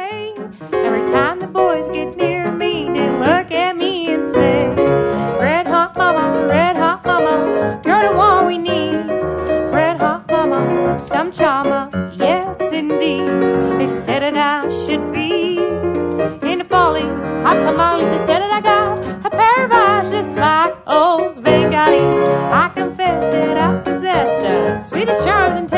way. Every time the boys get near me, they look at me and say, red hot mama, you're the one we need. Red hot mama, some charmer, yes indeed. They said that I should be into Follies, hot tamales. They said that I got a pair of eyes just like old Svengali. I confess that I possessed the sweetest charms and